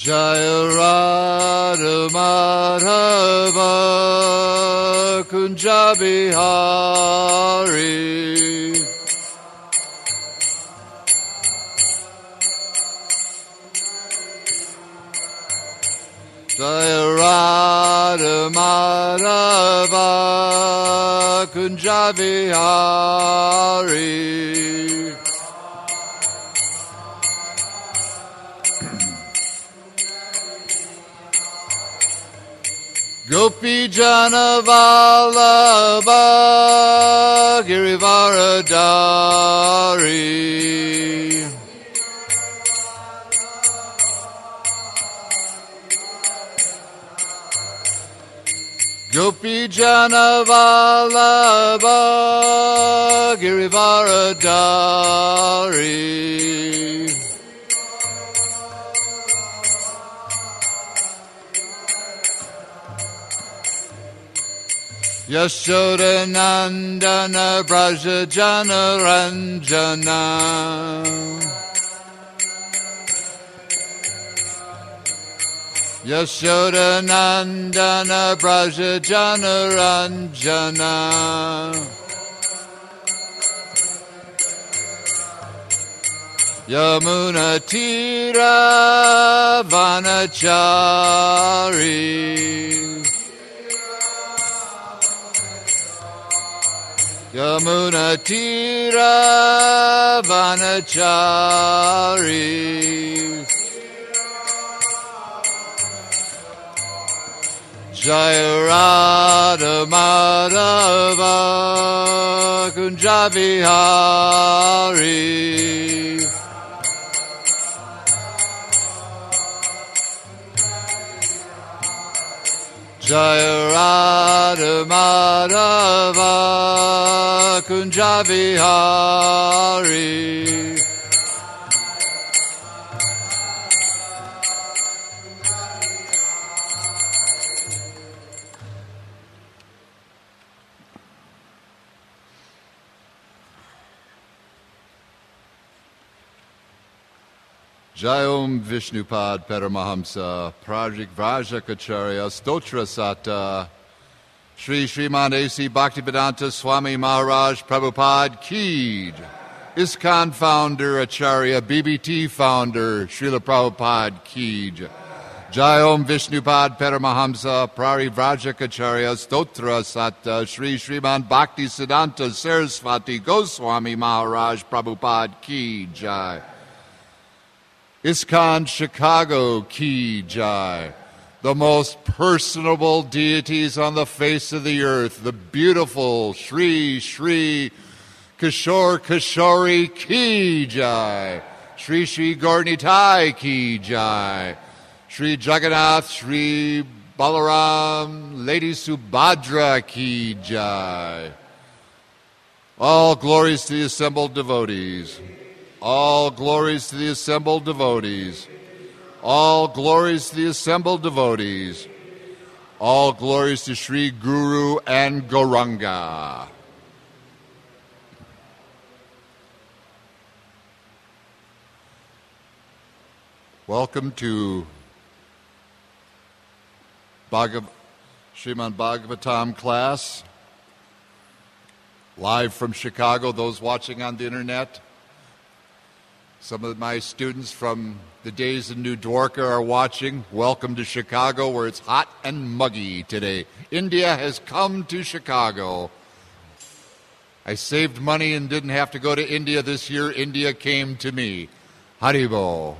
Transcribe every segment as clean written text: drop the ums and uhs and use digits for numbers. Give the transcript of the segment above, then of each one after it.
Jaya Radha Madhava Kunja Bihari. Jaya Radha Madhava Kunja Bihari. Gopi Jana Vallabha Girivaradari. Gopi Jana Vallabha Girivaradari. Yashoda Nandana Braja Jana Ranjana. Yashoda Nandana Braja Jana Ranjana. Yamuna Tira Vanachari. Yamuna Tira Vanachari. Jaya Radha Madhava Kunja Bihari. Jaya Radha Madhava Kunja Bihari. Jayom Vishnupad Paramahamsa Prajik Vrajakacharya Stotra Sata Sri Sriman A.C. Bhaktivedanta Swami Maharaj Prabhupada Ki. ISKCON founder Acharya BBT founder Srila Prabhupada Ki. Jayom Vishnupad Paramahamsa Parivrajacharya Stotra Sata Sri Sriman Bhakti Siddhanta Sarasvati Goswami Maharaj Prabhupada Ki Jai. ISKCON Chicago Ki Jai. The most personable deities on the face of the earth, the beautiful Sri Sri Kishore Kishori Ki Jai. Sri Sri Gaurnitai Ki Jai. Sri Jagannath Sri Balaram Lady Subhadra Ki Jai. All glories to the assembled devotees. All glories to the assembled devotees. All glories to the assembled devotees. All glories to Sri Guru and Gauranga. Welcome to Srimad Bhagavatam class, live from Chicago, those watching on the internet. Some of my students from the days in New Dwarka are watching. Welcome to Chicago, where it's hot and muggy today. India has come to Chicago. I saved money and didn't have to go to India this year. India came to me. Haribo.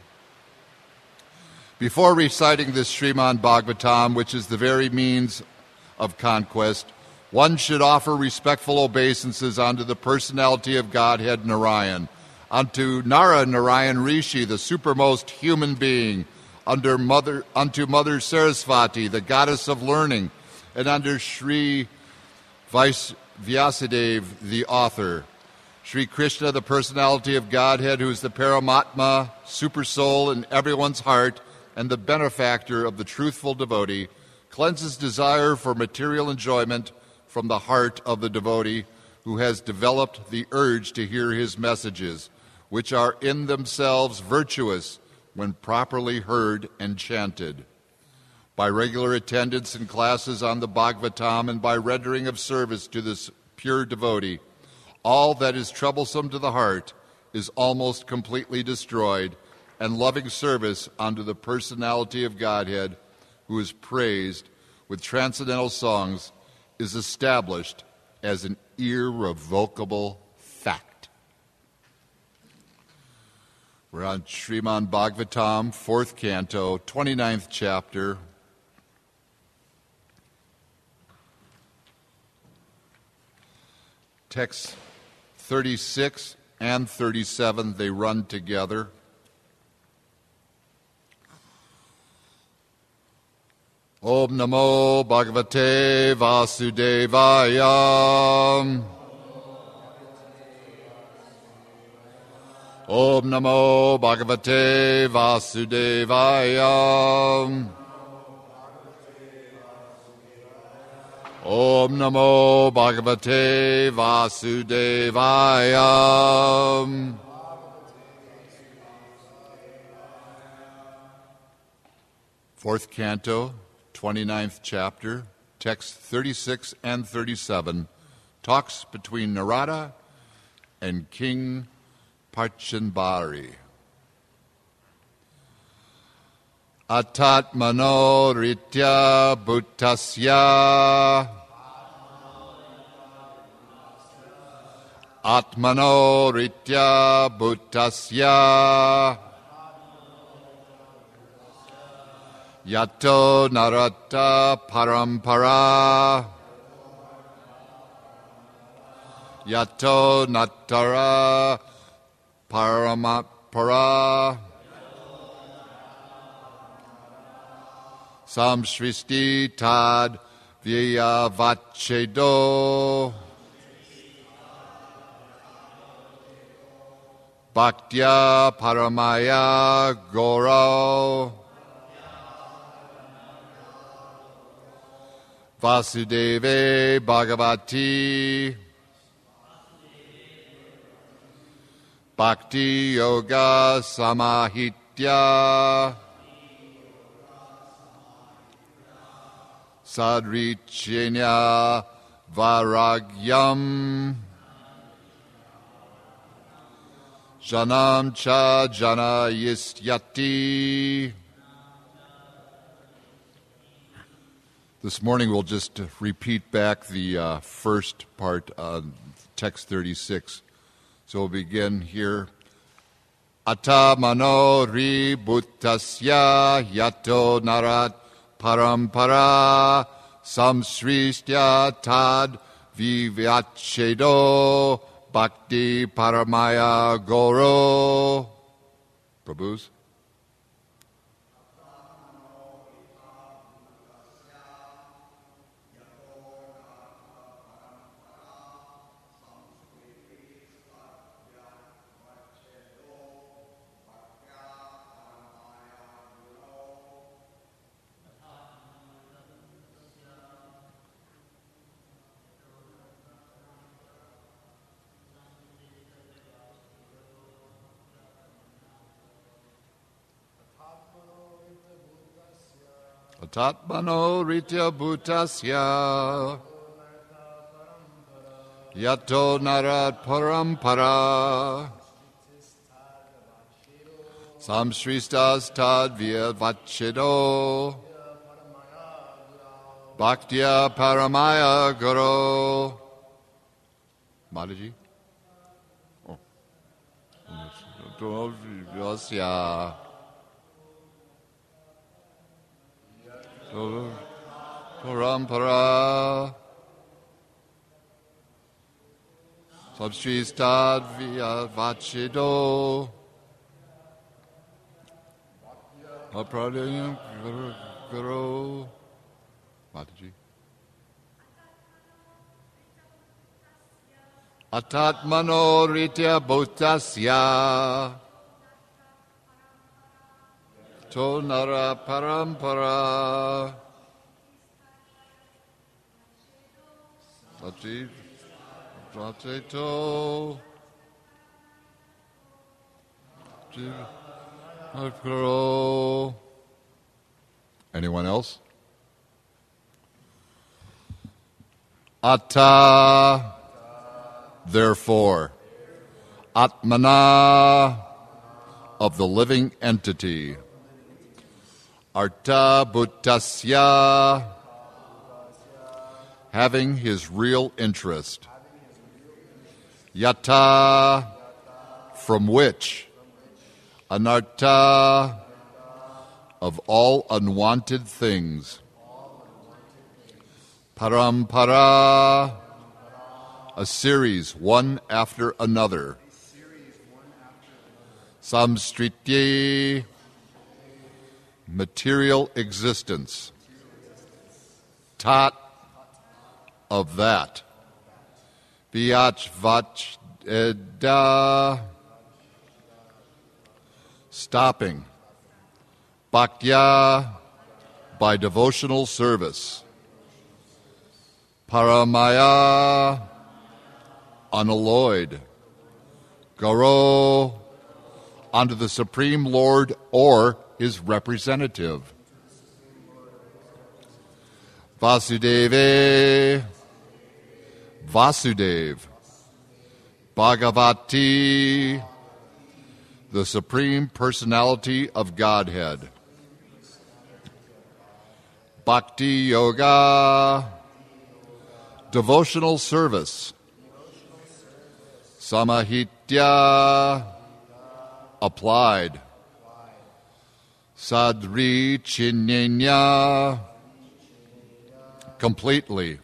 Before reciting this Srimad Bhagavatam, which is the very means of conquest, one should offer respectful obeisances unto the personality of Godhead Narayan, unto Nara Narayan Rishi, the supermost human being, unto Mother Sarasvati, the goddess of learning, and under Sri Vyasadeva, the author. Sri Krishna, the personality of Godhead, who is the Paramatma, super soul in everyone's heart, and the benefactor of the truthful devotee, cleanses desire for material enjoyment from the heart of the devotee who has developed the urge to hear his messages, which are in themselves virtuous, when properly heard and chanted. By regular attendance in classes on the Bhagavatam and by rendering of service to this pure devotee, all that is troublesome to the heart is almost completely destroyed, and loving service unto the personality of Godhead, who is praised with transcendental songs, is established as an irrevocable fact. We're on Srimad Bhagavatam, 4th Canto, 29th chapter. Texts 36 and 37, they run together. Om Namo Bhagavate Vasudevaya. Om Namo Bhagavate Vasudevaya. Om Namo Bhagavate Vasudevaya. Fourth Canto, 29th chapter, texts 36 and 37, talks between Narada and King Parchanbari. Atatmano ritya bhuttasya. Atmano ritya bhuttasya. Yato narata parampara. Yato natara paramapara. Samsristi tad vyavachedo. Bhaktya paramaya goro. Vasudeve Bhagavati. Bhakti Yoga Samahitya. Sadrichenya Varagyam. Janam cha jana yistyati. This morning we'll just repeat back the first part on text 36. So we'll begin here. Ata mano ri bhuttasya yato narat parampara samsristya tad vivyachedo bhakti paramaya goro. Prabhus? Tatmano ritya bhutasya yato narat parampara samsristas tad vyavachedo bhaktya paramaya guru. Mataji? Oh. Yasya. Parampara Sabshristad Vyavachido Apradayam Guru. Mataji. Atatmano ritya bhutasya Tonara parampara Sati Prateto Anyone else? Atta, therefore. Atmana, of the living entity. Arta bhuttasya, having his real interest. Yata, from which. Anarta, of all unwanted things. Parampara, a series one after another. Samstriti, material existence. Tat, of that. Vyach vach eda, stopping. Bhaktya, by devotional service. Paramaya, unalloyed. Garo, unto the Supreme Lord or his representative. Vasudeve, Vasudev. Bhagavati, the Supreme Personality of Godhead. Bhakti Yoga, devotional service. Samahitya, applied. Sadri Chinyanya, completely.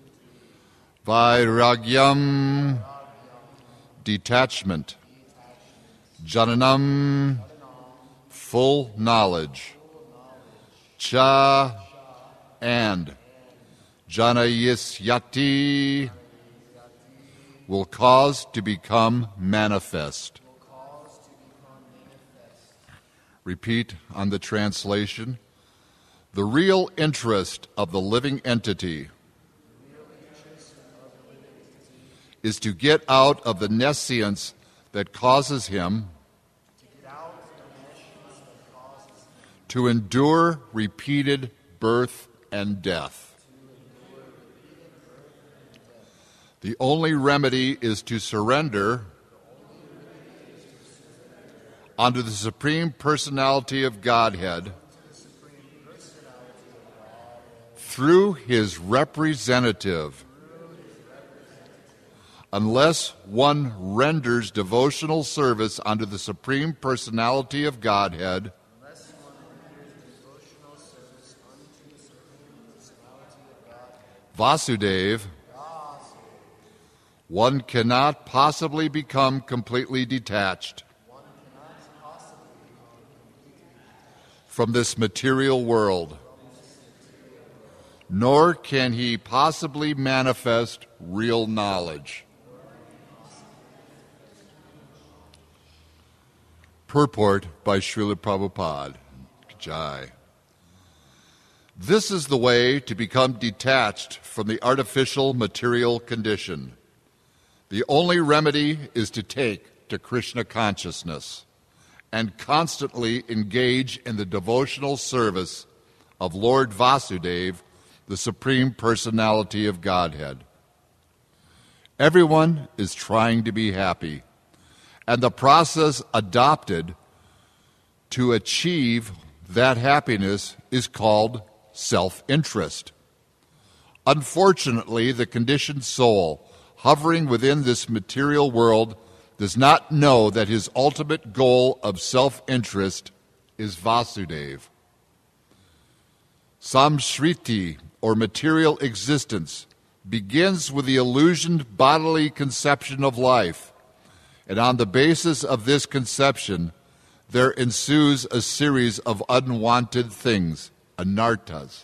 Vairagyam, detachment. Jananam, full knowledge. Cha, and. Janayisyati, will cause to become manifest. Repeat on the translation. The real interest of the living entity is to get out of the nescience that causes him to endure repeated birth and death. The only remedy is to surrender unto the Supreme Personality of Godhead through his representative. Unless one renders devotional service unto the Supreme Personality of Godhead, Vasudev, one cannot possibly become completely detached from this material world, nor can he possibly manifest real knowledge. Purport by Srila Prabhupada. Jai. This is the way to become detached from the artificial material condition. The only remedy is to take to Krishna consciousness and constantly engage in the devotional service of Lord Vasudeva, the Supreme Personality of Godhead. Everyone is trying to be happy, and the process adopted to achieve that happiness is called self-interest. Unfortunately, the conditioned soul hovering within this material world does not know that his ultimate goal of self-interest is Vasudeva. Samsriti, or material existence, begins with the illusioned bodily conception of life, and on the basis of this conception, there ensues a series of unwanted things, anartas.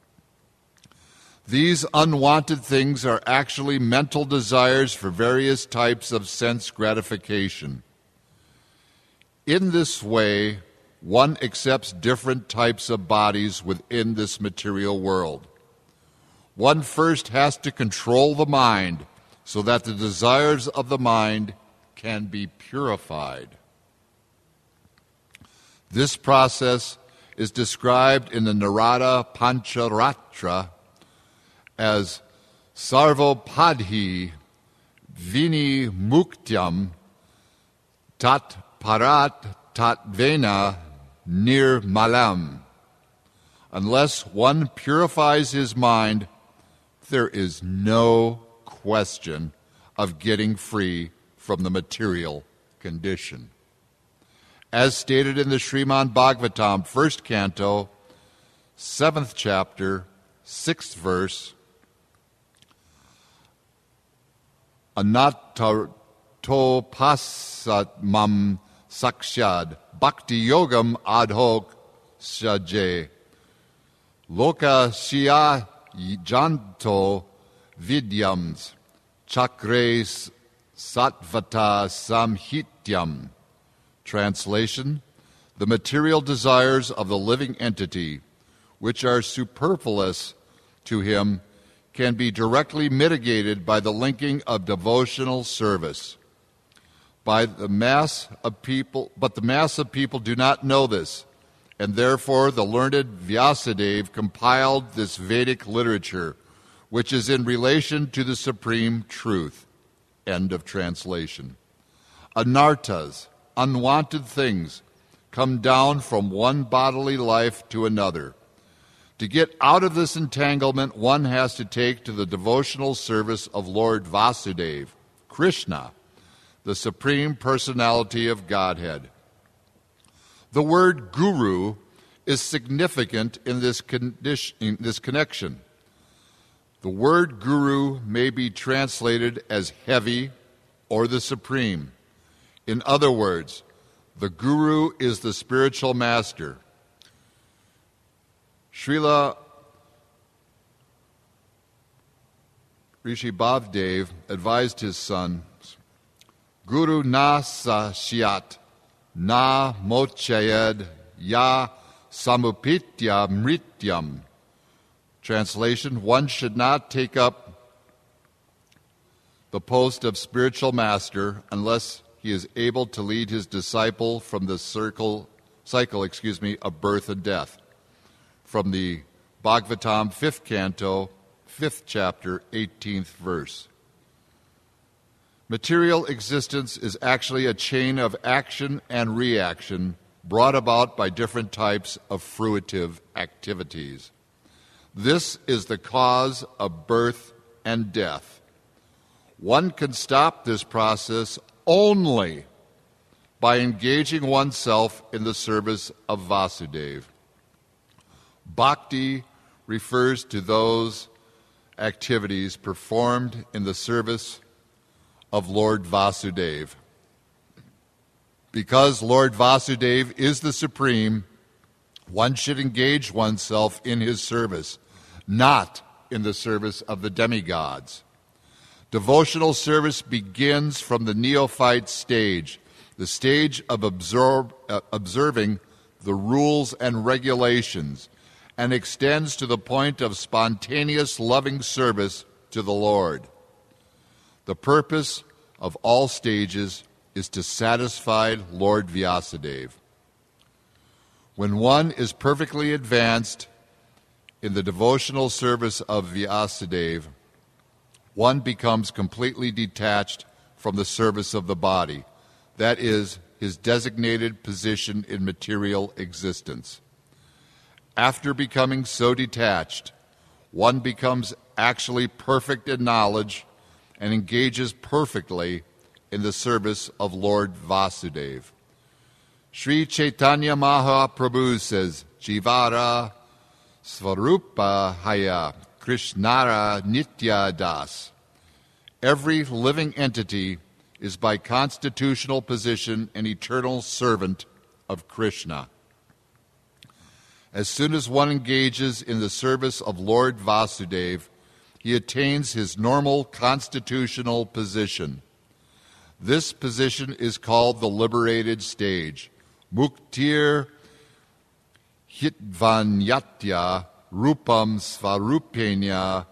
These unwanted things are actually mental desires for various types of sense gratification. In this way, one accepts different types of bodies within this material world. One first has to control the mind so that the desires of the mind can be purified. This process is described in the Narada Pancharatra as Sarvopadhi Vini Muktyam Tat Parat Tat Vena Nir Malam. Unless one purifies his mind, there is no question of getting free from the material condition. As stated in the Srimad Bhagavatam, 1st canto, 7th chapter, 6th verse, Anattato pasatmam sakshad bhakti yogam adhok saje loka shya janto vidyams chakres satvata samhityam. Translation: the material desires of the living entity, which are superfluous to him, can be directly mitigated by the linking of devotional service. But the mass of people do not know this, and therefore the learned Vyasadeva compiled this Vedic literature, which is in relation to the supreme truth. End of translation. Anarthas, unwanted things, come down from one bodily life to another. To get out of this entanglement, one has to take to the devotional service of Lord Vasudeva, Krishna, the Supreme Personality of Godhead. The word guru is significant in this connection. The word guru may be translated as heavy or the supreme. In other words, the guru is the spiritual master. Srila Rishi Bhavdev advised his son, Guru na sashyat na mochayad ya samupitya mrityam. Translation: one should not take up the post of spiritual master unless he is able to lead his disciple from the cycle of birth and death. From the Bhagavatam, 5th canto, 5th chapter, 18th verse. Material existence is actually a chain of action and reaction brought about by different types of fruitive activities. This is the cause of birth and death. One can stop this process only by engaging oneself in the service of Vasudeva. Bhakti refers to those activities performed in the service of Lord Vasudeva. Because Lord Vasudeva is the Supreme, one should engage oneself in his service, not in the service of the demigods. Devotional service begins from the neophyte stage, the stage of observing the rules and regulations, and extends to the point of spontaneous loving service to the Lord. The purpose of all stages is to satisfy Lord Vyasadeva. When one is perfectly advanced in the devotional service of Vyasadeva, one becomes completely detached from the service of the body, that is, his designated position in material existence. After becoming so detached, one becomes actually perfect in knowledge and engages perfectly in the service of Lord Vasudeva. Sri Chaitanya Mahaprabhu says, Jivara Svarupa Haya Krishnara Nitya Das. Every living entity is by constitutional position an eternal servant of Krishna. As soon as one engages in the service of Lord Vasudeva, he attains his normal constitutional position. This position is called the liberated stage. Muktir hitvanyatya rupam svarupenya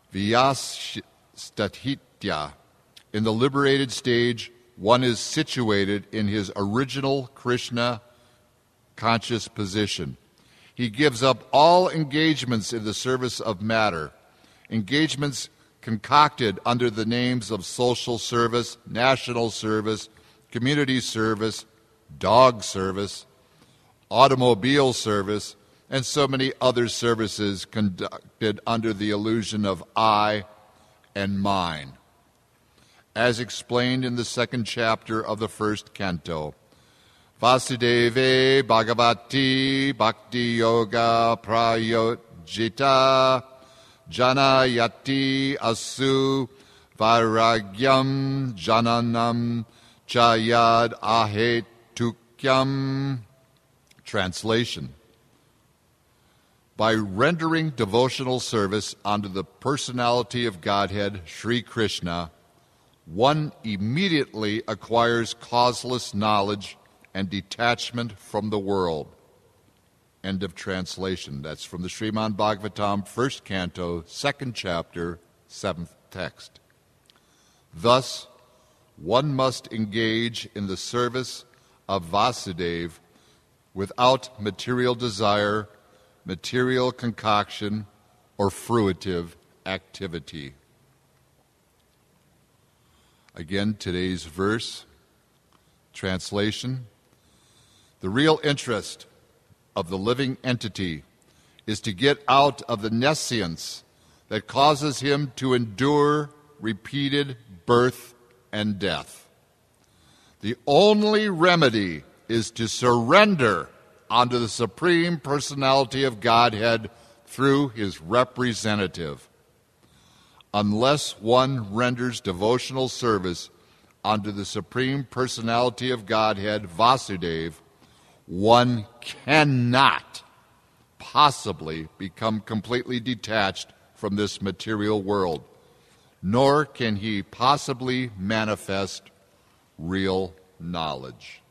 vyastatitya. In the liberated stage, one is situated in his original Krishna conscious position. He gives up all engagements in the service of matter, engagements concocted under the names of social service, national service, community service, dog service, automobile service, and so many other services conducted under the illusion of I and mine. As explained in the second chapter of the first canto, Vasudeve Bhagavati Bhakti Yoga Prayojita Janayati Asu Vairagyam Jananam Chayad Ahetukyam. Translation: by rendering devotional service unto the personality of Godhead, Sri Krishna, one immediately acquires causeless knowledge and detachment from the world. End of translation. That's from the Srimad Bhagavatam, first canto, second chapter, seventh text. Thus, one must engage in the service of Vasudeva without material desire, material concoction, or fruitive activity. Again, today's verse, translation: the real interest of the living entity is to get out of the nescience that causes him to endure repeated birth and death. The only remedy is to surrender unto the Supreme Personality of Godhead through his representative. Unless one renders devotional service unto the Supreme Personality of Godhead, Vasudeva, one cannot possibly become completely detached from this material world, nor can he possibly manifest real knowledge.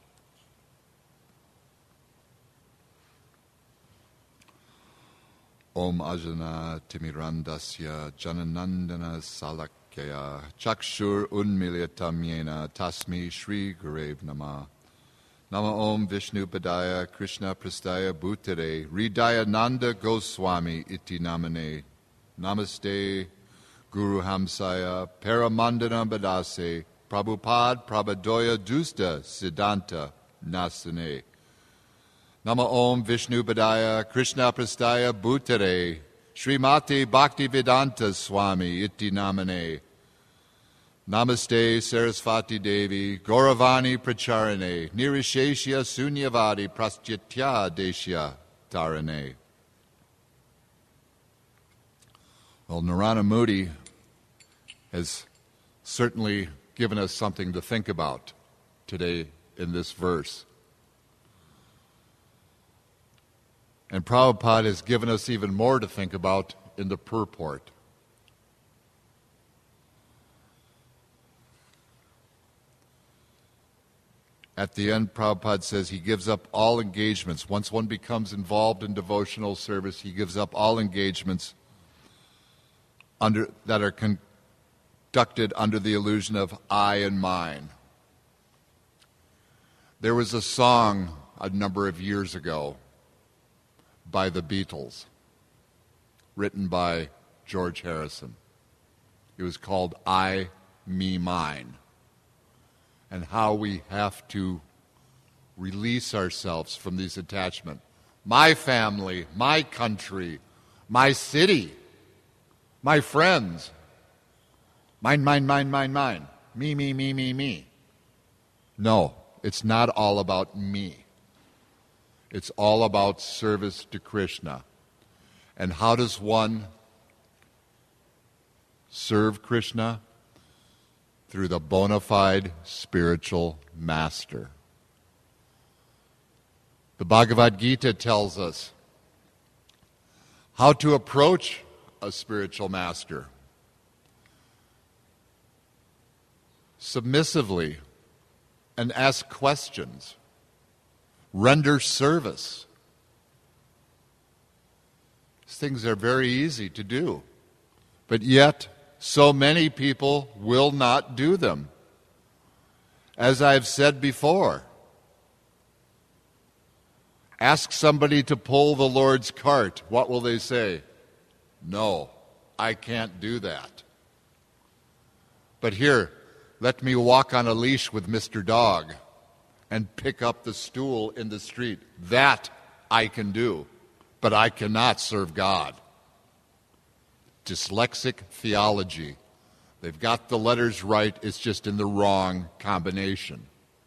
Om Ajana Timirandasya Jananandana Salakyaya Chakshur Unmilitam Yena Tasmi Shri Gurev Nama Nama Om Vishnu Padaya Krishna Prastaya Bhutere Hridaya Nanda Goswami Iti Namane Namaste Guru Hamsaya Paramandana Badase Prabhupada Prabhadoya Dusta Siddhanta Nasane Nama Om Vishnu Padaya Krishna Prastaya Bhutere Srimati Bhaktivedanta Swami Iti Namane Namaste Sarasvati Devi Gauravani Pracharane Nirisheshya Sunyavadi Prastyatya Deshya Tarane. Well, Narana Mudi has certainly given us something to think about today in this verse. And Prabhupada has given us even more to think about in the purport. At the end, Prabhupada says he gives up all engagements. Once one becomes involved in devotional service, he gives up all engagements that are conducted under the illusion of I and mine. There was a song a number of years ago by the Beatles, written by George Harrison. It was called I, Me, Mine, and how we have to release ourselves from these attachments. My family, my country, my city, my friends. Mine, mine, mine, mine, mine. Me, me, me, me, me. No, it's not all about me. It's all about service to Krishna. And how does one serve Krishna? Through the bona fide spiritual master. The Bhagavad Gita tells us how to approach a spiritual master. Submissively, and ask questions. Render service. These things are very easy to do, but yet so many people will not do them. As I've said before, Ask somebody to pull the Lord's cart. What will they say? No, I can't do that. But here, let me walk on a leash with Mr. Dog and pick up the stool in the street. That I can do, but I cannot serve God. Dyslexic theology. They've got the letters right, it's just in the wrong combination.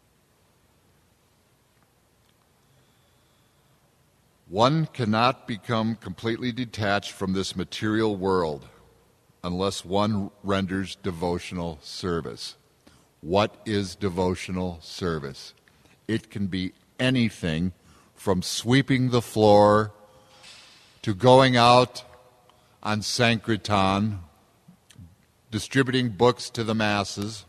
One cannot become completely detached from this material world unless one renders devotional service. What is devotional service? It can be anything from sweeping the floor to going out on Sankirtan, distributing books to the masses,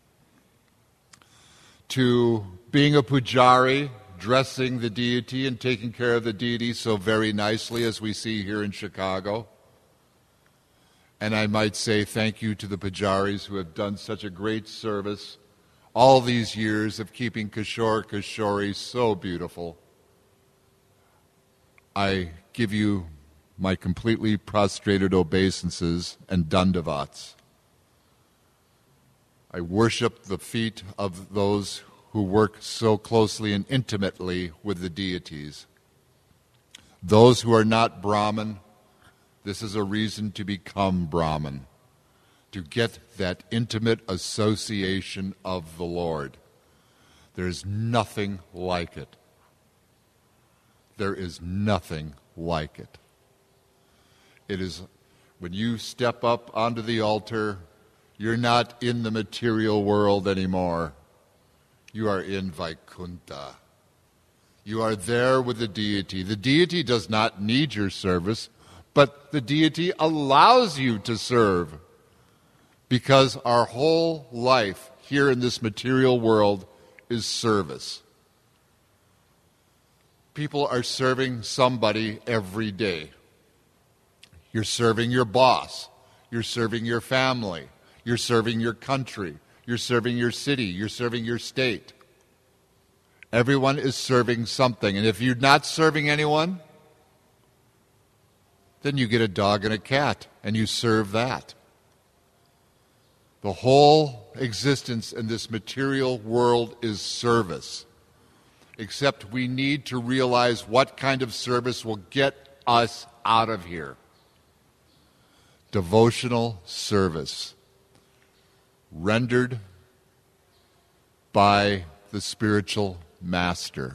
to being a pujari, dressing the deity and taking care of the deity so very nicely as we see here in Chicago. And I might say thank you to the pujaris who have done such a great service all these years of keeping Kishore Kishori so beautiful. I give you my completely prostrated obeisances and dandavats. I worship the feet of those who work so closely and intimately with the deities. Those who are not Brahmin, this is a reason to become Brahmin, to get that intimate association of the Lord. There's nothing like it. There is nothing like it. It is when you step up onto the altar, you're not in the material world anymore. You are in Vaikuntha. You are there with the deity. The deity does not need your service, but the deity allows you to serve, because our whole life here in this material world is service. People are serving somebody every day. You're serving your boss. You're serving your family. You're serving your country. You're serving your city. You're serving your state. Everyone is serving something. And if you're not serving anyone, then you get a dog and a cat, and you serve that. The whole existence in this material world is service. Except we need to realize what kind of service will get us out of here. Devotional service, rendered by the spiritual master.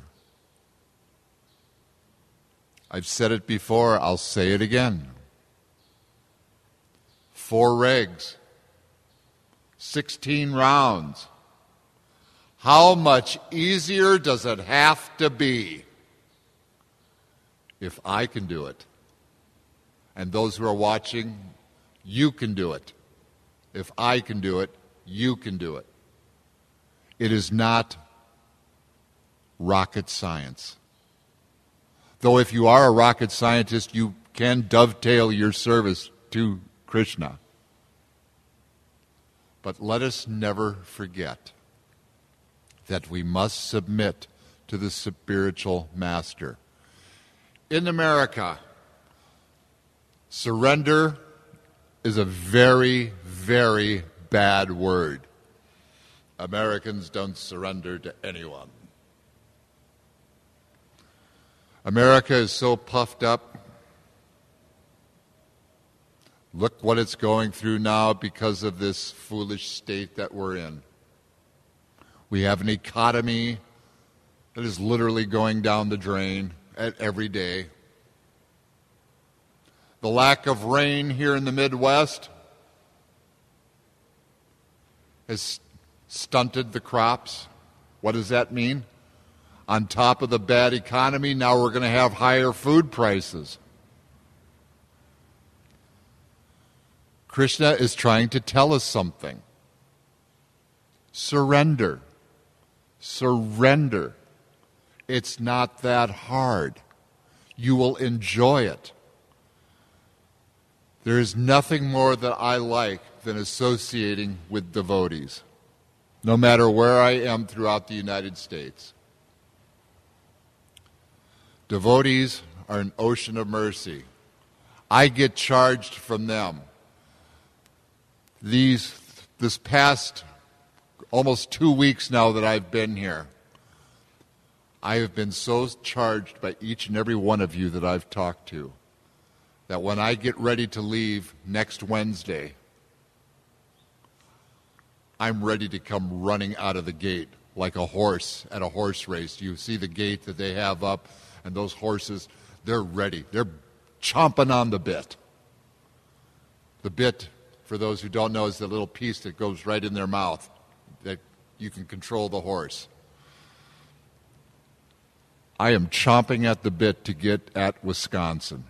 I've said it before, I'll say it again. 4 regs, 16 rounds. How much easier does it have to be if I can do it? And those who are watching, you can do it. If I can do it, you can do it. It is not rocket science. Though if you are a rocket scientist, you can dovetail your service to Krishna. But let us never forget that we must submit to the spiritual master. In America, surrender is a very, very bad word. Americans don't surrender to anyone. America is so puffed up. Look what it's going through now because of this foolish state that we're in. We have an economy that is literally going down the drain every day. The lack of rain here in the Midwest has stunted the crops. What does that mean? On top of the bad economy, now we're going to have higher food prices. Krishna is trying to tell us something. Surrender. Surrender. It's not that hard. You will enjoy it. There is nothing more that I like than associating with devotees, no matter where I am throughout the United States. Devotees are an ocean of mercy. I get charged from them. This past almost 2 weeks now that I've been here, I have been so charged by each and every one of you that I've talked to that when I get ready to leave next Wednesday, I'm ready to come running out of the gate like a horse at a horse race. You see the gate that they have up, and those horses, they're ready. They're chomping on the bit. The bit, for those who don't know, is the little piece that goes right in their mouth that you can control the horse. I am chomping at the bit to get at Wisconsin,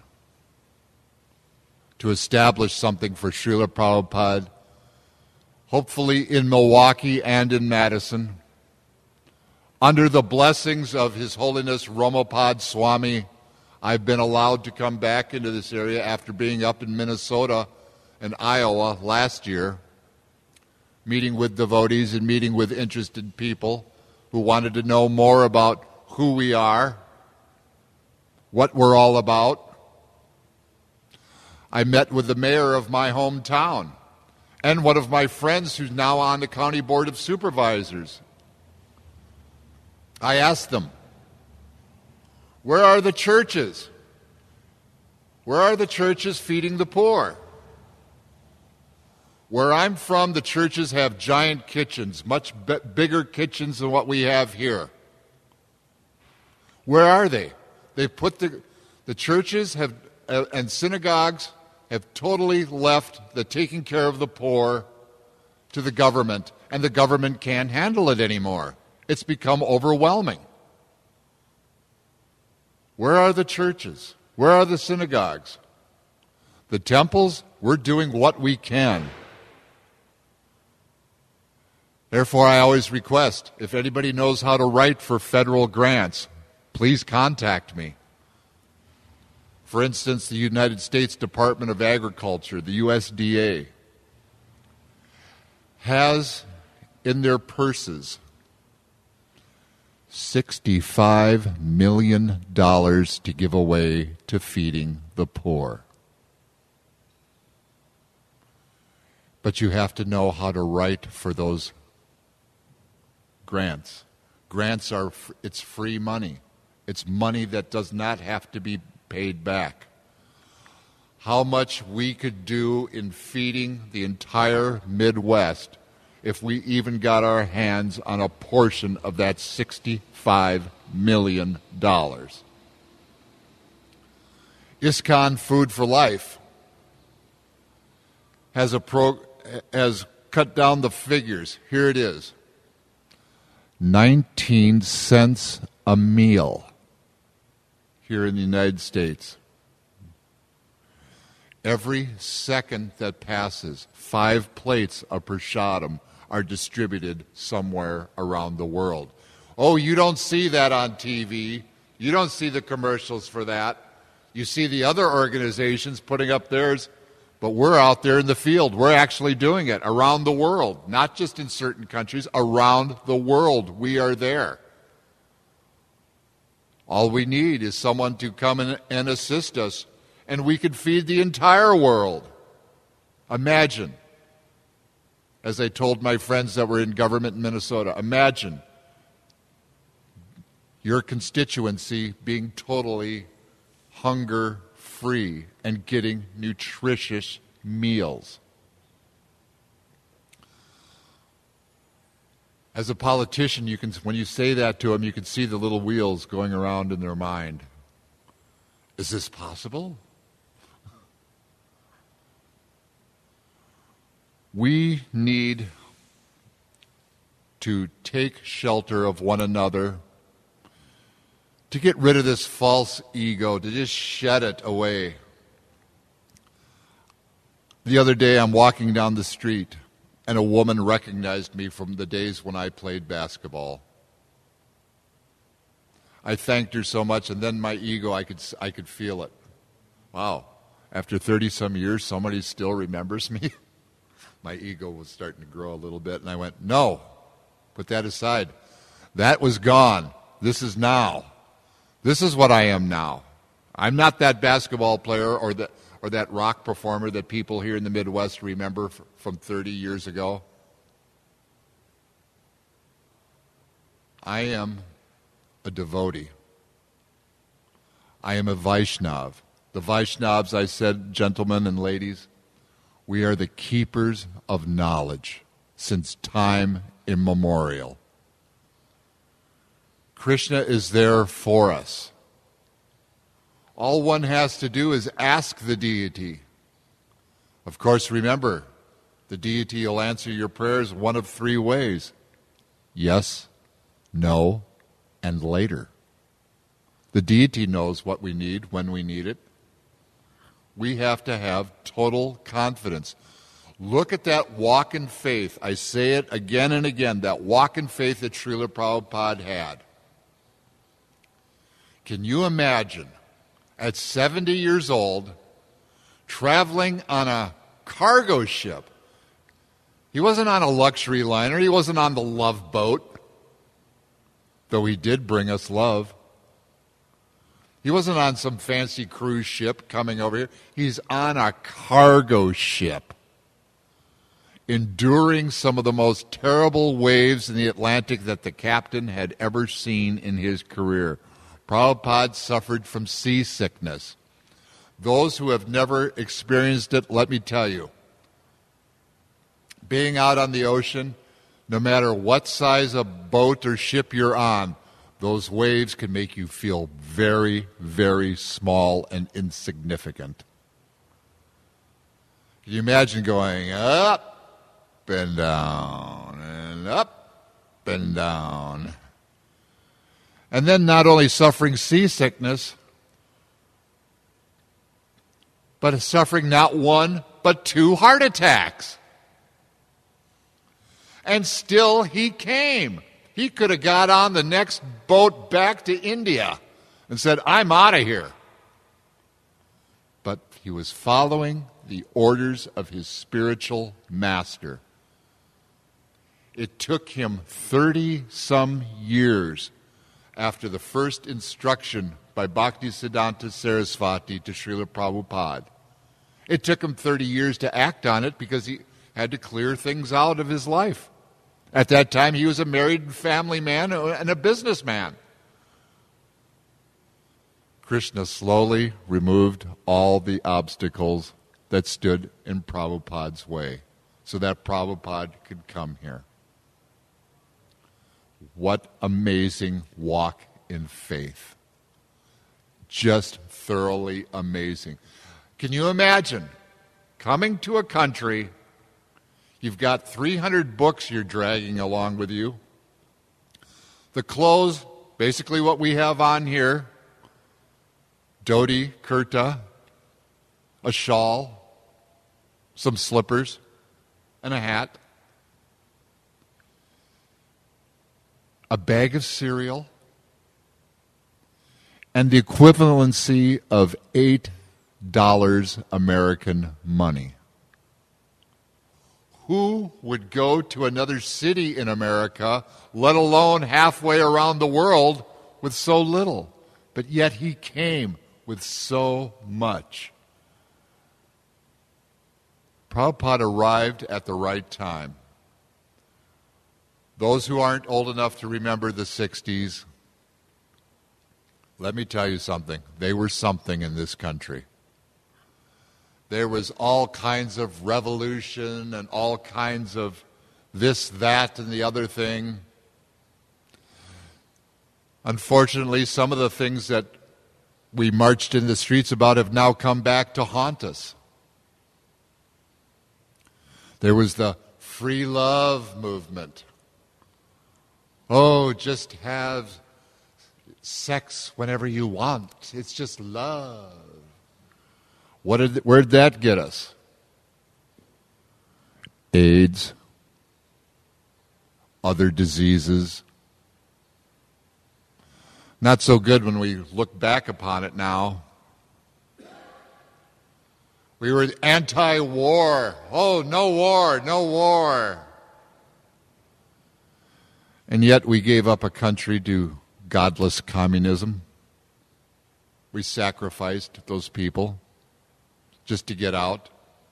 to establish something for Srila Prabhupada, hopefully in Milwaukee and in Madison, under the blessings of His Holiness Romapad Swami. I've been allowed to come back into this area after being up in Minnesota and Iowa last year, meeting with devotees and meeting with interested people who wanted to know more about who we are, what we're all about. I met with the mayor of my hometown and one of my friends who's now on the County Board of Supervisors. I asked them, where are the churches? Where are the churches feeding the poor? Where I'm from, the churches have giant kitchens, much bigger kitchens than what we have here. Where are they? They've put the churches have and synagogues have totally left the taking care of the poor to the government, and the government can't handle it anymore. It's become overwhelming. Where are the churches? Where are the synagogues? The temples, we're doing what we can. Therefore, I always request, if anybody knows how to write for federal grants, please contact me. For instance, the United States Department of Agriculture, the USDA, has in their purses $65 million to give away to feeding the poor. But you have to know how to write for those grants. Grants it's free money. It's money that does not have to be paid back. How much we could do in feeding the entire Midwest if we even got our hands on a portion of that $65 million. ISKCON Food for Life has cut down the figures. Here it is. 19 cents a meal here in the United States. Every second that passes, 5 plates of prasadam are distributed somewhere around the world. Oh, you don't see that on TV. You don't see the commercials for that. You see the other organizations putting up theirs, but we're out there in the field. We're actually doing it around the world, not just in certain countries, around the world. We are there. All we need is someone to come and assist us, and we could feed the entire world. Imagine, as I told my friends that were in government in Minnesota, imagine your constituency being totally hunger-free and getting nutritious meals. As a politician, when you say that to them, you can see the little wheels going around in their mind. Is this possible? We need to take shelter of one another, to get rid of this false ego, to just shed it away. The other day, I'm walking down the street, and a woman recognized me from the days when I played basketball. I thanked her so much, and then my ego, I could feel it. Wow, after 30-some years, somebody still remembers me? My ego was starting to grow a little bit, and I went, no, put that aside. That was gone. This is now. This is what I am now. I'm not that basketball player or that rock performer that people here in the Midwest remember from 30 years ago. I am a devotee. I am a Vaishnav. The Vaishnavs, I said, gentlemen and ladies, we are the keepers of knowledge since time immemorial. Krishna is there for us. All one has to do is ask the deity. Of course, remember, the deity will answer your prayers one of three ways: yes, no, and later. The deity knows what we need when we need it. We have to have total confidence. Look at that walk in faith. I say it again and again, that walk in faith that Srila Prabhupada had. Can you imagine, at 70 years old, traveling on a cargo ship? He wasn't on a luxury liner. He wasn't on the love boat, though he did bring us love. He wasn't on some fancy cruise ship coming over here. He's on a cargo ship, enduring some of the most terrible waves in the Atlantic that the captain had ever seen in his career. Prabhupada suffered from seasickness. Those who have never experienced it, let me tell you, being out on the ocean, no matter what size of boat or ship you're on, those waves can make you feel very, very small and insignificant. Can you imagine going up and down and up and down? And then not only suffering seasickness, but suffering not one, but 2 heart attacks. And still he came. He could have got on the next boat back to India and said, I'm out of here. But he was following the orders of his spiritual master. It took him 30-some years after the first instruction by Bhaktisiddhanta Sarasvati to Srila Prabhupada. It took him 30 years to act on it because he had to clear things out of his life. At that time, he was a married family man and a businessman. Krishna slowly removed all the obstacles that stood in Prabhupada's way so that Prabhupada could come here. What amazing walk in faith. Just thoroughly amazing. Can you imagine coming to a country, you've got 300 books you're dragging along with you, the clothes, basically what we have on here, dhoti, kurta, a shawl, some slippers, and a hat, a bag of cereal, and the equivalency of $8 American money. Who would go to another city in America, let alone halfway around the world, with so little? But yet he came with so much. Prabhupada arrived at the right time. Those who aren't old enough to remember the 60s, let me tell you something. They were something in this country. There was all kinds of revolution and all kinds of this, that, and the other thing. Unfortunately, some of the things that we marched in the streets about have now come back to haunt us. There was the free love movement. Oh, just have sex whenever you want. It's just love. Where'd that get us? AIDS, other diseases. Not so good when we look back upon it now. We were anti-war. Oh, no war, no war. And yet we gave up a country to godless communism. We sacrificed those people just to get out.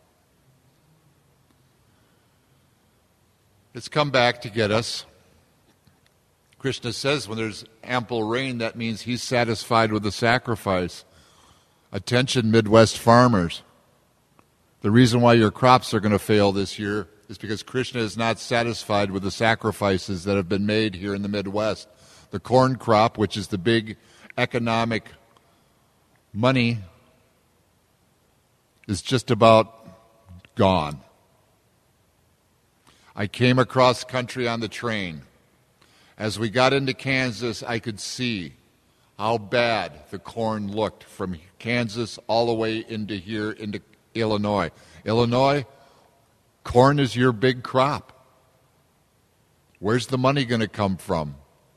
It's come back to get us. Krishna says when there's ample rain, that means he's satisfied with the sacrifice. Attention, Midwest farmers. The reason why your crops are going to fail this year is because Krishna is not satisfied with the sacrifices that have been made here in the Midwest. The corn crop, which is the big economic money, is just about gone. I came across country on the train. As we got into Kansas, I could see how bad the corn looked from Kansas all the way into here, into Illinois. Illinois, corn is your big crop. Where's the money going to come from?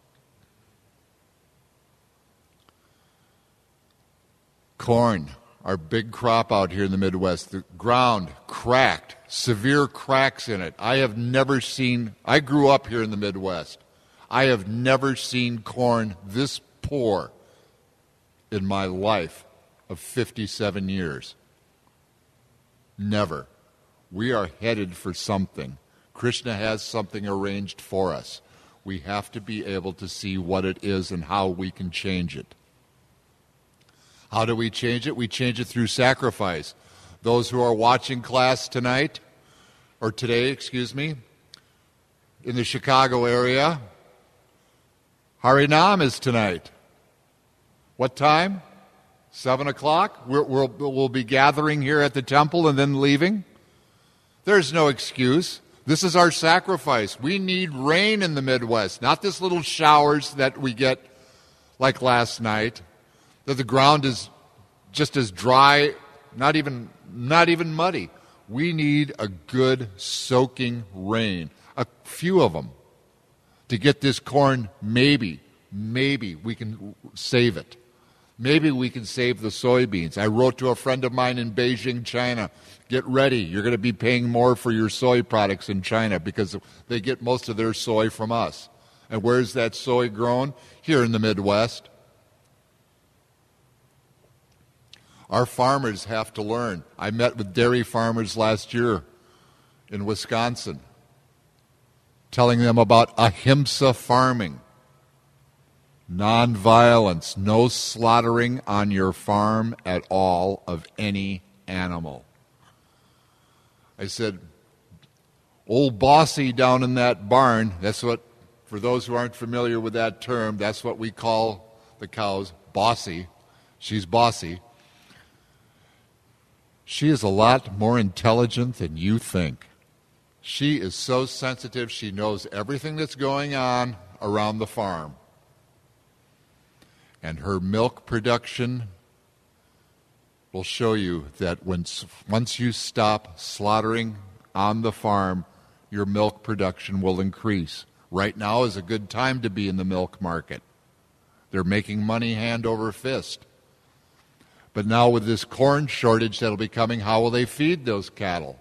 Corn, our big crop out here in the Midwest. The ground cracked, severe cracks in it. I grew up here in the Midwest. I have never seen corn this poor in my life of 57 years. Never. We are headed for something. Krishna has something arranged for us. We have to be able to see what it is and how we can change it. How do we change it? We change it through sacrifice. Those who are watching class tonight, or today, in the Chicago area, Harinam is tonight. What time? 7 o'clock? We'll be gathering here at the temple and then leaving. There's no excuse. This is our sacrifice. We need rain in the Midwest, not this little showers that we get like last night, that the ground is just as dry, not even muddy. We need a good soaking rain, a few of them, to get this corn. Maybe we can save it. Maybe we can save the soybeans. I wrote to a friend of mine in Beijing, China, get ready. You're going to be paying more for your soy products in China because they get most of their soy from us. And where's that soy grown? Here in the Midwest. Our farmers have to learn. I met with dairy farmers last year in Wisconsin, telling them about ahimsa farming. Nonviolence, no slaughtering on your farm at all of any animal. I said, old Bossy down in that barn, that's what, for those who aren't familiar with that term, that's what we call the cows, Bossy. She's bossy. She is a lot more intelligent than you think. She is so sensitive, she knows everything that's going on around the farm. And her milk production will show you that once you stop slaughtering on the farm, your milk production will increase. Right now is a good time to be in the milk market. They're making money hand over fist. But now with this corn shortage that'll be coming, how will they feed those cattle?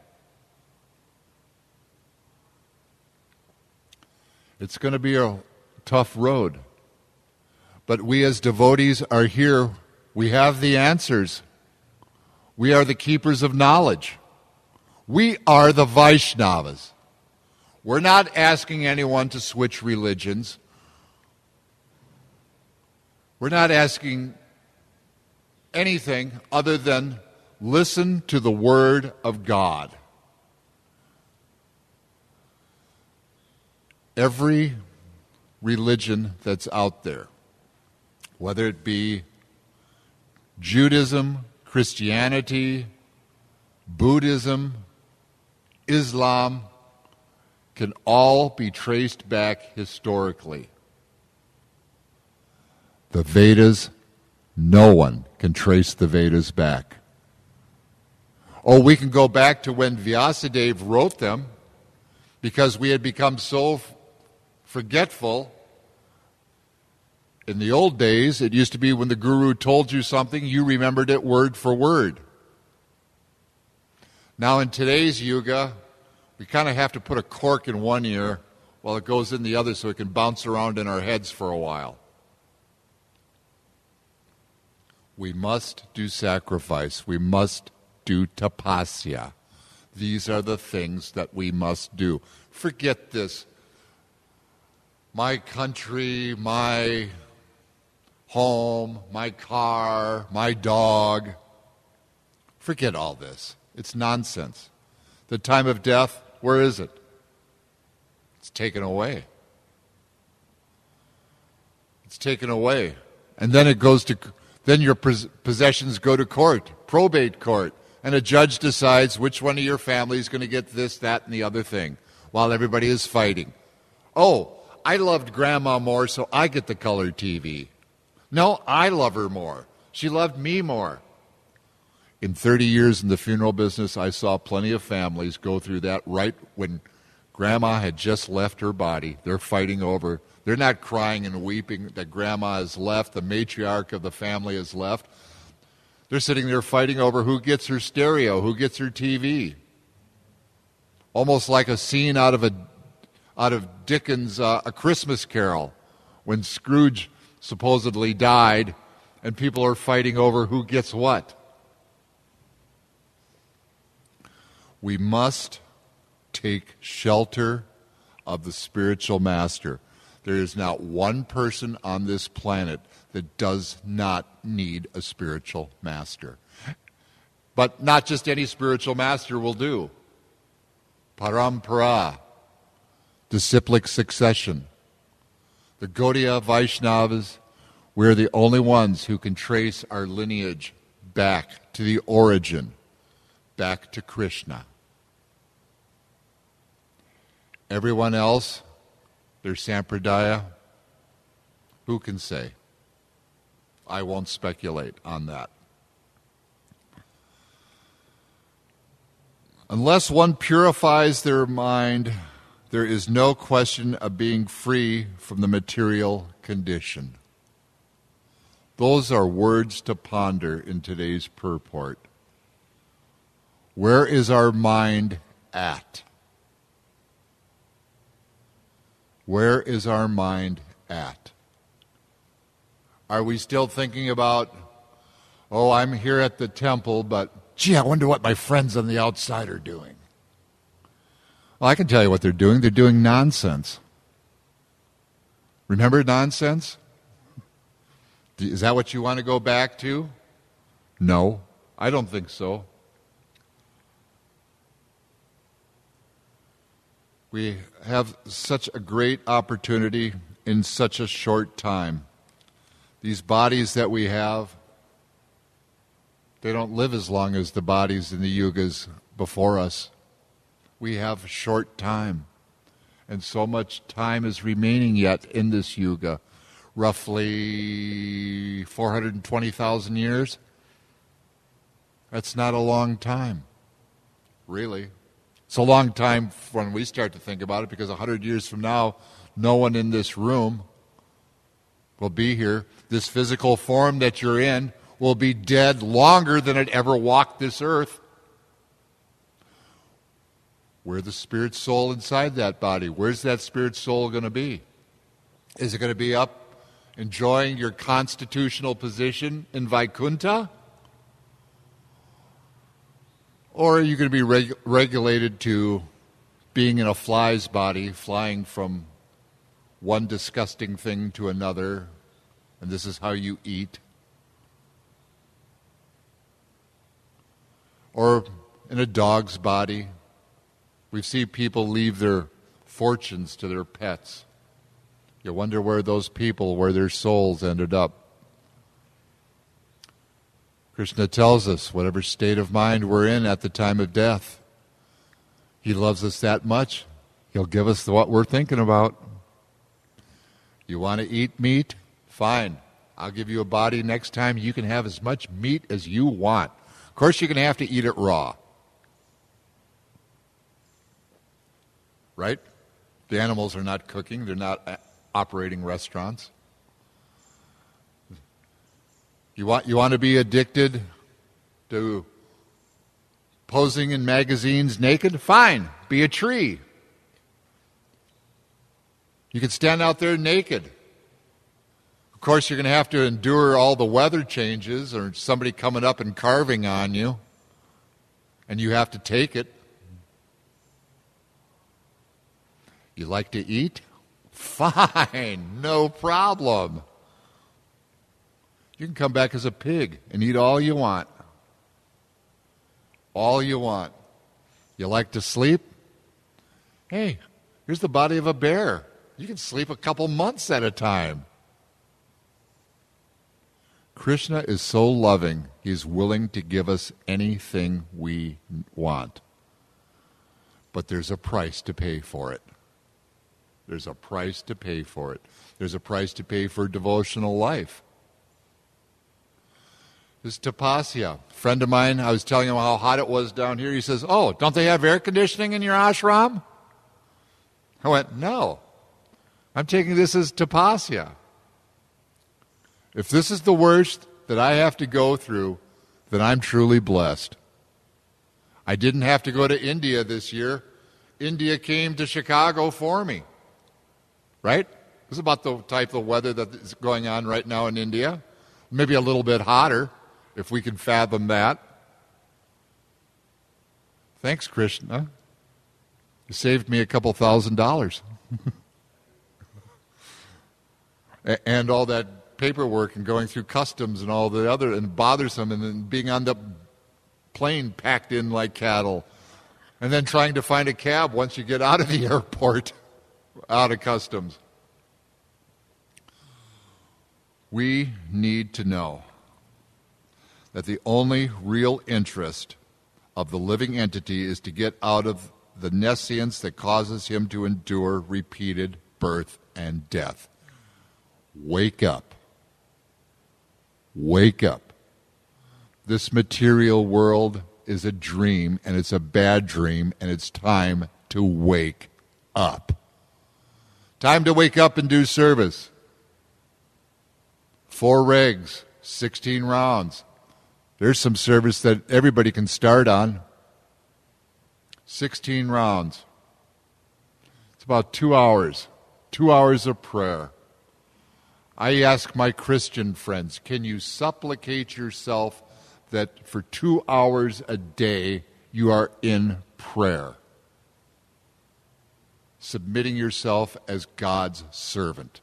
It's going to be a tough road. But we as devotees are here. We have the answers. We are the keepers of knowledge. We are the Vaishnavas. We're not asking anyone to switch religions. We're not asking anything other than listen to the Word of God. Every religion that's out there, whether it be Judaism, Christianity, Buddhism, Islam, can all be traced back historically. The Vedas, no one can trace the Vedas back. Oh, we can go back to when Vyasadeva wrote them because we had become so forgetful. In the old days, it used to be when the guru told you something, you remembered it word for word. Now in today's yuga, we kind of have to put a cork in one ear while it goes in the other so it can bounce around in our heads for a while. We must do sacrifice. We must do tapasya. These are the things that we must do. Forget this. My country, my home, my car, my dog. Forget all this. It's nonsense. The time of death, where is it? It's taken away. It's taken away. And then it goes to, then your possessions go to court, probate court, and a judge decides which one of your family is going to get this, that, and the other thing, while everybody is fighting. Oh, I loved Grandma more, so I get the color TV. No, I love her more. She loved me more. In 30 years in the funeral business, I saw plenty of families go through that right when Grandma had just left her body. They're fighting over. They're not crying and weeping that Grandma has left, the matriarch of the family has left. They're sitting there fighting over who gets her stereo, who gets her TV. Almost like a scene out of Dickens' A Christmas Carol, when Scrooge supposedly died and people are fighting over who gets what. We must take shelter of the spiritual master. There is not one person on this planet that does not need a spiritual master. But not just any spiritual master will do. Parampara, disciplic succession. The Gaudiya Vaishnavas, we're the only ones who can trace our lineage back to the origin, back to Krishna. Everyone else, their sampradaya, who can say? I won't speculate on that. Unless one purifies their mind, there is no question of being free from the material condition. Those are words to ponder in today's purport. Where is our mind at? Where is our mind at? Are we still thinking about, oh, I'm here at the temple, but gee, I wonder what my friends on the outside are doing? Well, I can tell you what they're doing. They're doing nonsense. Remember nonsense? Is that what you want to go back to? No, I don't think so. We have such a great opportunity in such a short time. These bodies that we have, they don't live as long as the bodies in the yugas before us. We have short time, and so much time is remaining yet in this yuga. Roughly 420,000 years. That's not a long time, really. It's a long time when we start to think about it, because 100 years from now, no one in this room will be here. This physical form that you're in will be dead longer than it ever walked this earth. Where's the spirit soul inside that body? Where's that spirit soul going to be? Is it going to be up enjoying your constitutional position in Vaikuntha? Or are you going to be regulated to being in a fly's body, flying from one disgusting thing to another, and this is how you eat? Or in a dog's body? We see people leave their fortunes to their pets. You wonder where those people, where their souls ended up. Krishna tells us, whatever state of mind we're in at the time of death, He loves us that much, He'll give us what we're thinking about. You want to eat meat? Fine. I'll give you a body next time. You can have as much meat as you want. Of course, you're going to have to eat it raw. Right? The animals are not cooking. They're not operating restaurants. You want to be addicted to posing in magazines naked? Fine, be a tree. You can stand out there naked. Of course, you're going to have to endure all the weather changes or somebody coming up and carving on you, and you have to take it. You like to eat? Fine, no problem. You can come back as a pig and eat all you want. All you want. You like to sleep? Hey, here's the body of a bear. You can sleep a couple months at a time. Krishna is so loving, he's willing to give us anything we want. But there's a price to pay for it. There's a price to pay for it. There's a price to pay for devotional life. This is tapasya. A friend of mine, I was telling him how hot it was down here. He says, "Oh, don't they have air conditioning in your ashram?" I went, "No. I'm taking this as tapasya. If this is the worst that I have to go through, then I'm truly blessed." I didn't have to go to India this year. India came to Chicago for me. Right? This is about the type of weather that is going on right now in India. Maybe a little bit hotter, if we can fathom that. Thanks, Krishna. You saved me a couple $1,000. And all that paperwork and going through customs and all the other, and bothersome, and then being on the plane packed in like cattle, and then trying to find a cab once you get out of the airport, out of customs. We need to know that the only real interest of the living entity is to get out of the nescience that causes him to endure repeated birth and death. Wake up. Wake up. This material world is a dream, and it's a bad dream, and it's time to wake up. Time to wake up and do service. 4 regs, 16 rounds. There's some service that everybody can start on. 16 rounds. It's about 2 hours. 2 hours of prayer. I ask my Christian friends, can you supplicate yourself that for 2 hours a day you are in prayer? Submitting yourself as God's servant.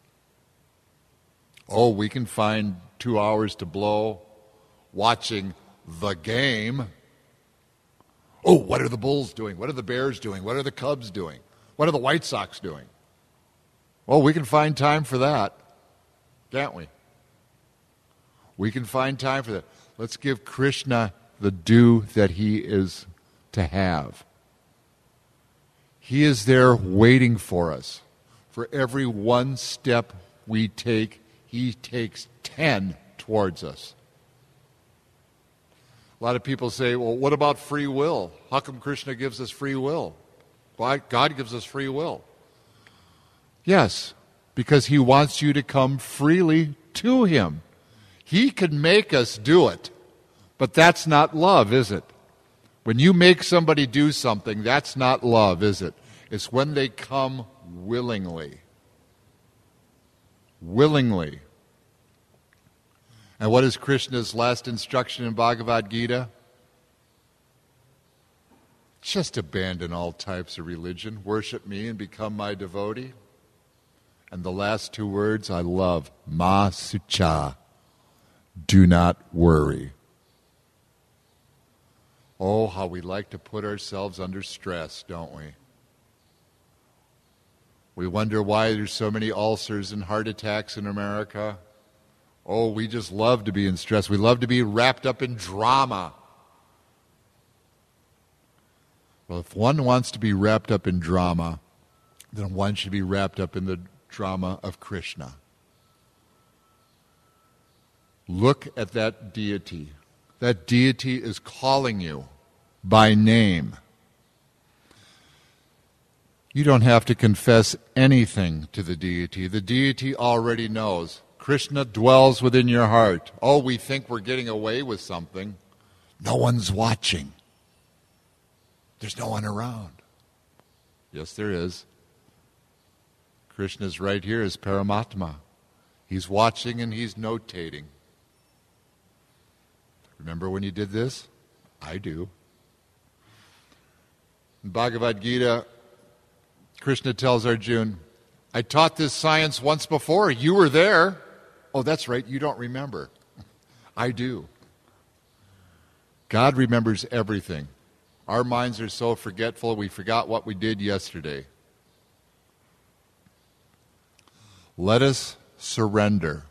Oh, we can find 2 hours to blow watching the game. Oh, what are the Bulls doing? What are the Bears doing? What are the Cubs doing? What are the White Sox doing? Well, we can find time for that, can't we? We can find time for that. Let's give Krishna the due that he is to have. He is there waiting for us. For every one step we take, he takes 10 towards us. A lot of people say, well, what about free will? How come Krishna gives us free will? Why? God gives us free will. Yes, because he wants you to come freely to him. He can make us do it, but that's not love, is it? When you make somebody do something, that's not love, is it? It's when they come willingly. Willingly. And what is Krishna's last instruction in Bhagavad Gita? Just abandon all types of religion, worship me and become my devotee. And the last 2 words I love, ma sucha, do not worry. Oh, how we like to put ourselves under stress, don't we? We wonder why there's so many ulcers and heart attacks in America. Oh, we just love to be in stress. We love to be wrapped up in drama. Well, if one wants to be wrapped up in drama, then one should be wrapped up in the drama of Krishna. Look at that deity. That deity is calling you by name. You don't have to confess anything to the deity. The deity already knows. Krishna dwells within your heart. Oh, we think we're getting away with something. No one's watching. There's no one around. Yes, there is. Krishna's right here as Paramatma. He's watching and he's notating. Remember when you did this? I do. In Bhagavad Gita, Krishna tells Arjuna, I taught this science once before. You were there. Oh, that's right. You don't remember. I do. God remembers everything. Our minds are so forgetful, we forgot what we did yesterday. Let us surrender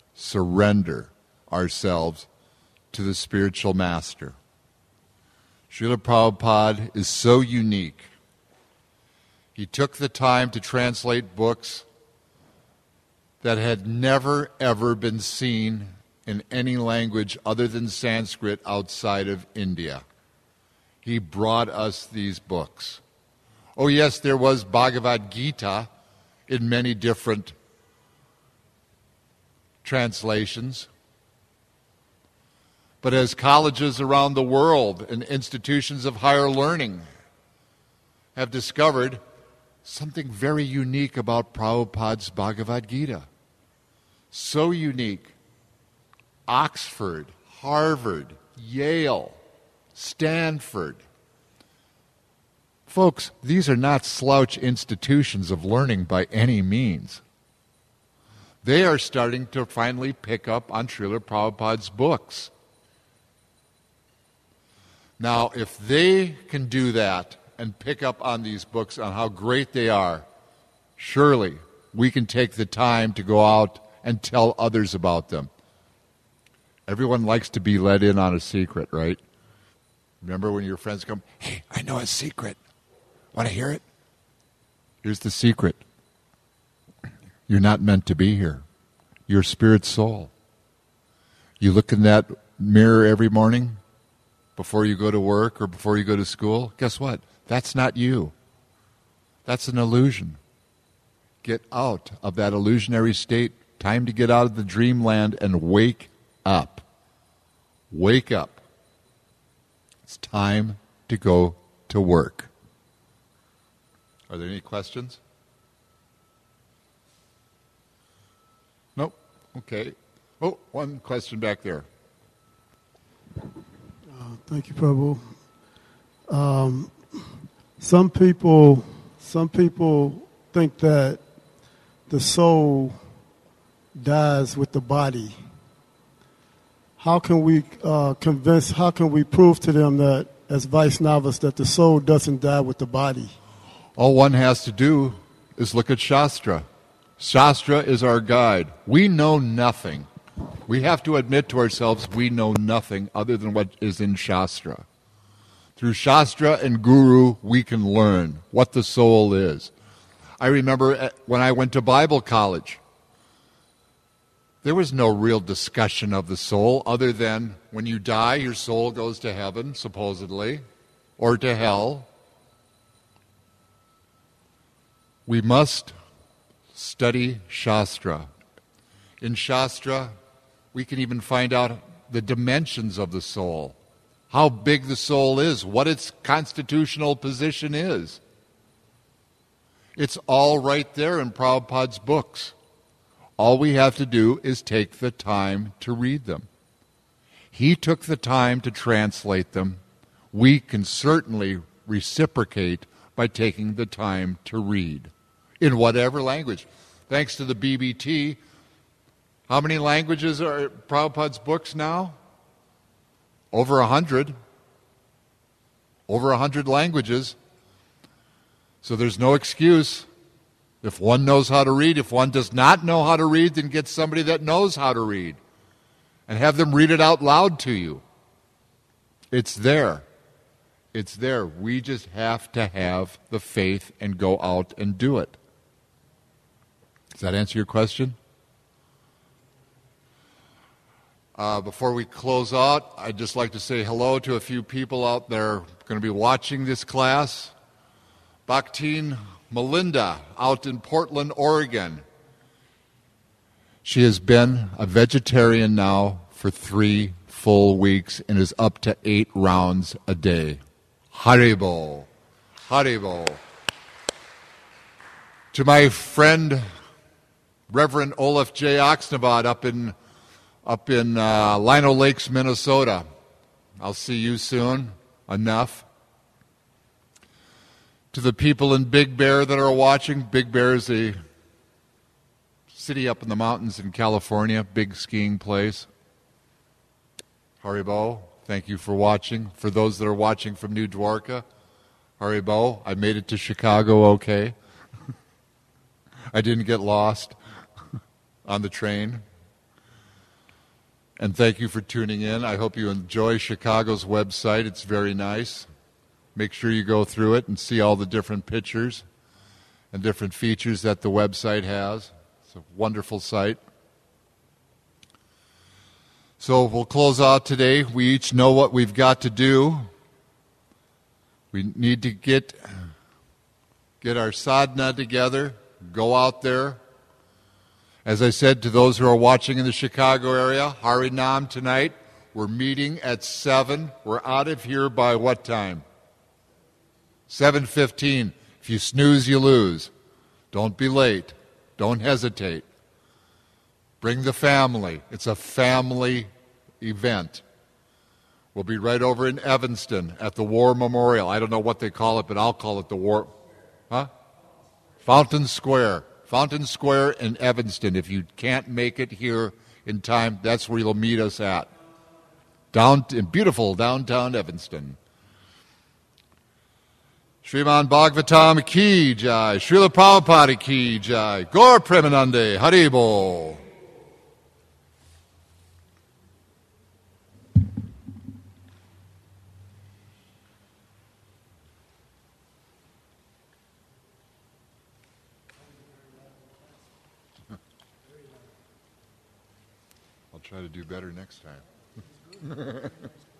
ourselves to the spiritual master. Srila Prabhupada is so unique. He took the time to translate books that had never, ever been seen in any language other than Sanskrit outside of India. He brought us these books. Oh yes, there was Bhagavad Gita in many different translations. But as colleges around the world and institutions of higher learning have discovered, something very unique about Prabhupada's Bhagavad Gita. So unique. Oxford, Harvard, Yale, Stanford. Folks, these are not slouch institutions of learning by any means. They are starting to finally pick up on Srila Prabhupada's books. Now, if they can do that and pick up on these books, on how great they are, surely we can take the time to go out and tell others about them. Everyone likes to be let in on a secret, right? Remember when your friends come, hey, I know a secret. Want to hear it? Here's the secret. You're not meant to be here. You're spirit soul. You look in that mirror every morning before you go to work or before you go to school. Guess what? That's not you. That's an illusion. Get out of that illusionary state. Time to get out of the dreamland and wake up. Wake up. It's time to go to work. Are there any questions? Nope. Okay. Oh, one question back there. Thank you, Prabhu. Some people think that the soul dies with the body. How can we how can we prove to them that, as Vaishnavas, that the soul doesn't die with the body? All one has to do is look at Shastra. Shastra is our guide. We know nothing. We have to admit to ourselves we know nothing other than what is in Shastra. Through Shastra and Guru, we can learn what the soul is. I remember when I went to Bible college, there was no real discussion of the soul other than when you die, your soul goes to heaven, supposedly, or to hell. We must study Shastra. In Shastra, we can even find out the dimensions of the soul, how big the soul is, what its constitutional position is. It's all right there in Prabhupada's books. All we have to do is take the time to read them. He took the time to translate them. We can certainly reciprocate by taking the time to read, in whatever language. Thanks to the BBT, how many languages are Prabhupada's books now? Over 100. Over 100 languages. So there's no excuse. If one knows how to read, if one does not know how to read, then get somebody that knows how to read and have them read it out loud to you. It's there. It's there. We just have to have the faith and go out and do it. Does that answer your question? Before we close out, I'd just like to say hello to a few people out there going to be watching this class. Bhaktin Melinda out in Portland, Oregon. She has been a vegetarian now for 3 full weeks and is up to 8 rounds a day. Haribol. Haribol. To my friend Reverend Olaf J. Oxnabod up in Lino Lakes, Minnesota. I'll see you soon. Enough. To the people in Big Bear that are watching, Big Bear is a city up in the mountains in California, big skiing place. Haribo, thank you for watching. For those that are watching from New Dwarka, Haribo, I made it to Chicago okay. I didn't get lost on the train. And thank you for tuning in. I hope you enjoy Chicago's website. It's very nice. Make sure you go through it and see all the different pictures and different features that the website has. It's a wonderful site. So we'll close out today. We each know what we've got to do. We need to get our sadhana together, go out there. As I said to those who are watching in the Chicago area, Harinam tonight, we're meeting at 7. We're out of here by what time? 7:15. If you snooze, you lose. Don't be late. Don't hesitate. Bring the family. It's a family event. We'll be right over in Evanston at the War Memorial. I don't know what they call it, but I'll call it the War... Huh? Fountain Square. Fountain Square in Evanston. If you can't make it here in time, that's where you'll meet us at. Down in beautiful downtown Evanston. Sriman Bhagavatam Ki Jai, Srila Prabhupada Ki Jai, Gaur Premanande, Haribo. I'll try to do better next time.